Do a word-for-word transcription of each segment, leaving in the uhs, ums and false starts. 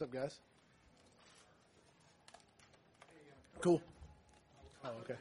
What's up, guys? Cool. Oh, okay.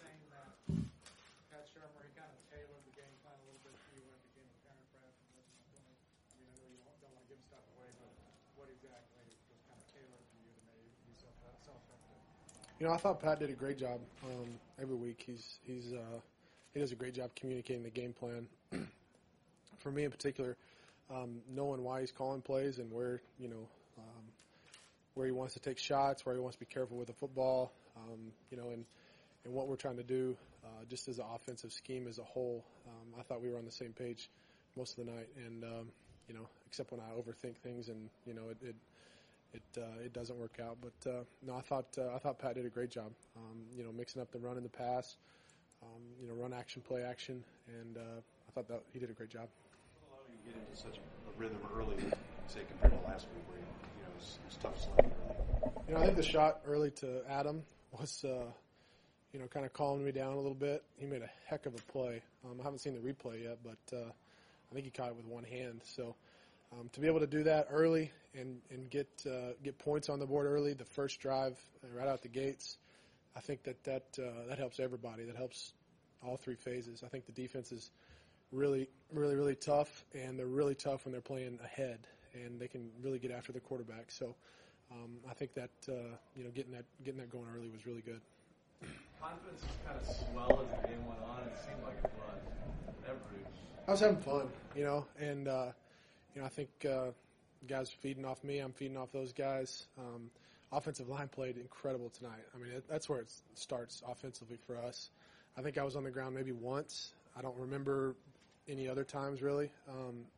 Pat Shermer, he kind of tailored the game plan a little bit for you at the beginning of parent prep. And I mean, I know you don't, don't want to give stuff away, but what exactly was kind of tailored for you to maybe be so self-effective? You know, I thought Pat did a great job um, every week. He's he's uh, he does a great job communicating the game plan. For me in particular, um, knowing why he's calling plays and where you know um, where he wants to take shots, where he wants to be careful with the football, um, you know, and and what we're trying to do, uh, just as an offensive scheme as a whole. Um, I thought we were on the same page most of the night, and um, you know, except when I overthink things and you know it. it It uh, it doesn't work out, but uh, no, I thought uh, I thought Pat did a great job. Um, you know, mixing up the run and the pass, um, you know, run action, play action, and uh, I thought that he did a great job. What allowed you to get into such a rhythm early, say compared to last week, where you know it was, it was tough sledding early? You know, I think the shot early to Adam was, uh, you know, kind of calming me down a little bit. He made a heck of a play. Um, I haven't seen the replay yet, but uh, I think he caught it with one hand. So. Um, to be able to do that early and, and get uh, get points on the board early, the first drive uh, right out the gates, I think that that, uh, that helps everybody. That helps all three phases. I think the defense is really, really, really tough, and they're really tough when they're playing ahead, and they can really get after the quarterback. So um, I think that uh, you know getting that getting that going early was really good. Confidence just kind of swelled as the game went on. It seemed like it was every. I was having fun, you know, and. Uh, You know, I think uh, guys are feeding off me. I'm feeding off those guys. Um, offensive line played incredible tonight. I mean, it, that's where it starts offensively for us. I think I was on the ground maybe once. I don't remember any other times really. Um,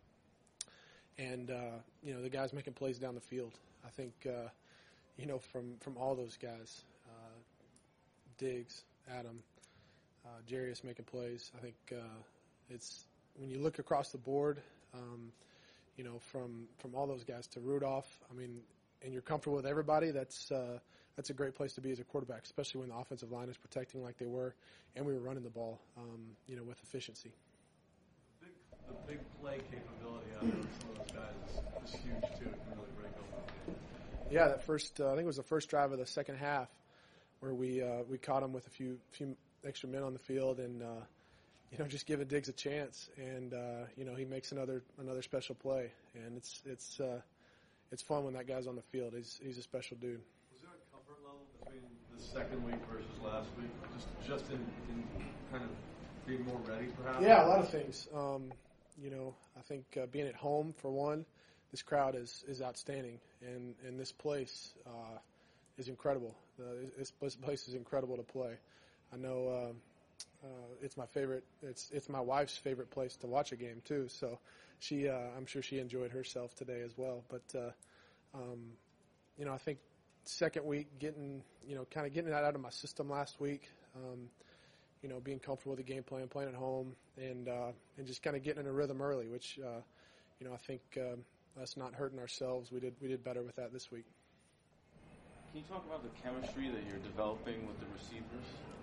and, uh, you know, the guys making plays down the field. I think, uh, you know, from, from all those guys, uh, Diggs, Adam, uh, Jarius making plays. I think uh, it's when you look across the board, um, you know, from, from all those guys to Rudolph, I mean, and you're comfortable with everybody, that's uh, that's a great place to be as a quarterback, especially when the offensive line is protecting like they were, and we were running the ball, um, you know, with efficiency. The big, the big play capability out of some of those guys is, is huge, too. It can really break open the game. Yeah, that first, uh, I think it was the first drive of the second half where we uh, we caught him with a few few extra men on the field and, uh, you know, just giving Diggs a chance, and uh, you know he makes another another special play, and it's it's uh, it's fun when that guy's on the field. He's he's a special dude. Was there a comfort level between the second week versus last week, just just in, in kind of being more ready, perhaps? Yeah, a lot of things. Um, you know, I think uh, being at home for one, this crowd is is outstanding, and and this place uh, is incredible. Uh, this, this place is incredible to play. I know. Uh, Uh, it's my favorite. It's it's my wife's favorite place to watch a game too. So, she uh, I'm sure she enjoyed herself today as well. But uh, um, you know, I think second week getting you know kind of getting that out of my system last week. Um, you know, being comfortable with the game plan, playing at home, and uh, and just kind of getting in a rhythm early. Which uh, you know I think uh, us not hurting ourselves. We did we did better with that this week. Can you talk about the chemistry that you're developing with the receivers?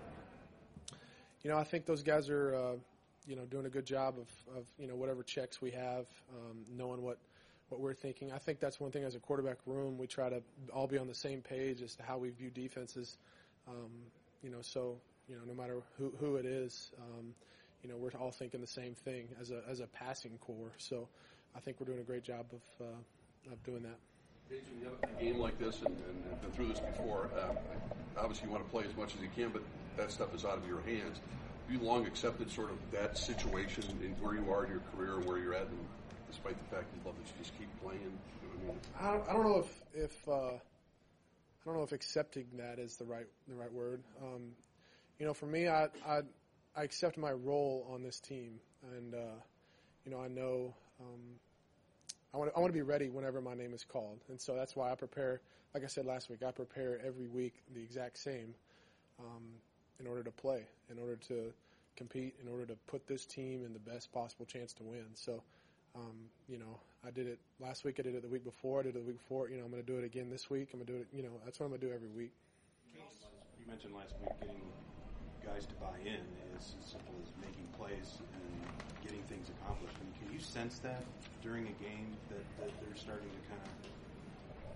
You know, I think those guys are, uh, you know, doing a good job of, of you know, whatever checks we have, um, knowing what, what we're thinking. I think that's one thing as a quarterback room, we try to all be on the same page as to how we view defenses. Um, you know, so, you know, no matter who, who it is, um, you know, we're all thinking the same thing as a as a passing core. So I think we're doing a great job of, uh, of doing that. When you have a game like this, and, and have been through this before, um, obviously you want to play as much as you can, but that stuff is out of your hands. Have you long accepted sort of that situation in where you are in your career and where you're at, and despite the fact you'd love to just keep playing? You know what I mean? I don't, I don't know if, if uh, I don't know if accepting that is the right the right word. Um, you know, for me, I, I I accept my role on this team, and uh, you know, I know. Um, I want, to, I want to be ready whenever my name is called. And so that's why I prepare, like I said last week, I prepare every week the exact same um, in order to play, in order to compete, in order to put this team in the best possible chance to win. So, um, you know, I did it last week. I did it the week before. I did it the week before. You know, I'm going to do it again this week. I'm going to do it, you know, that's what I'm going to do every week. You mentioned last week getting guys to buy in is as simple as making plays and getting things accomplished. I mean, can you sense that during a game that, that they're starting to kind of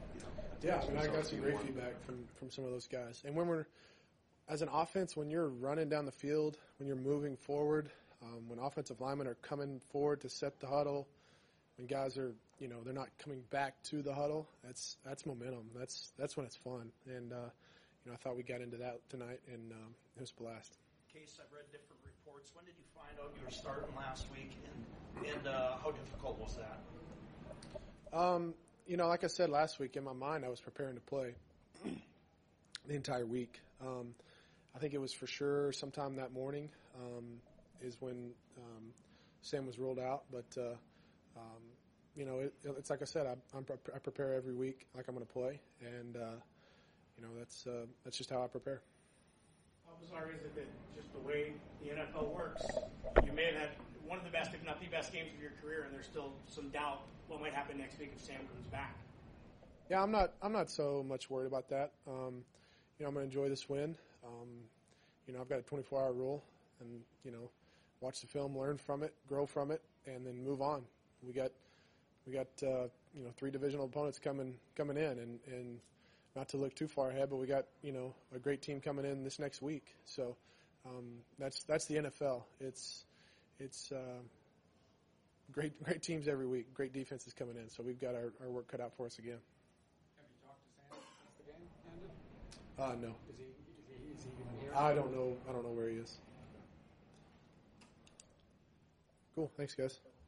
Yeah, I mean, I got Yourself some game great one. feedback from, from some of those guys. And when we're, as an offense, when you're running down the field, when you're moving forward, um, when offensive linemen are coming forward to set the huddle, when guys are, you know, they're not coming back to the huddle, that's that's momentum. That's that's when it's fun. And, uh, you know, I thought we got into that tonight, and um, it was a blast. Case, I've read different reports. When did you find out you were starting last week, and, and uh, how difficult was that? Um, you know, like I said last week, in my mind, I was preparing to play the entire week. Um, I think it was for sure sometime that morning um, is when um, Sam was ruled out. But, uh, um, you know, it, it's like I said, I, I'm, I prepare every week like I'm going to play. And, uh, you know, that's uh, that's just how I prepare. How bizarre is it that just the way the N F L works, you may have had one of the best, if not the best games of your career, and there's still some doubt what might happen next week if Sam comes back? Yeah, I'm not. I'm not so much worried about that. Um, you know, I'm going to enjoy this win. Um, you know, I've got a twenty-four hour rule, and you know, watch the film, learn from it, grow from it, and then move on. We got, we got, uh, you know, three divisional opponents coming coming in, and, and not to look too far ahead, but we got, you know, a great team coming in this next week. So um, that's that's the N F L. It's it's. Uh, Great, great teams every week. Great defenses coming in. So we've got our, our work cut out for us again. Have you talked to Sam since the game ended? Uh, no, Is he, is he, is he even here? I don't know. I don't know where he is. Cool. Thanks, guys.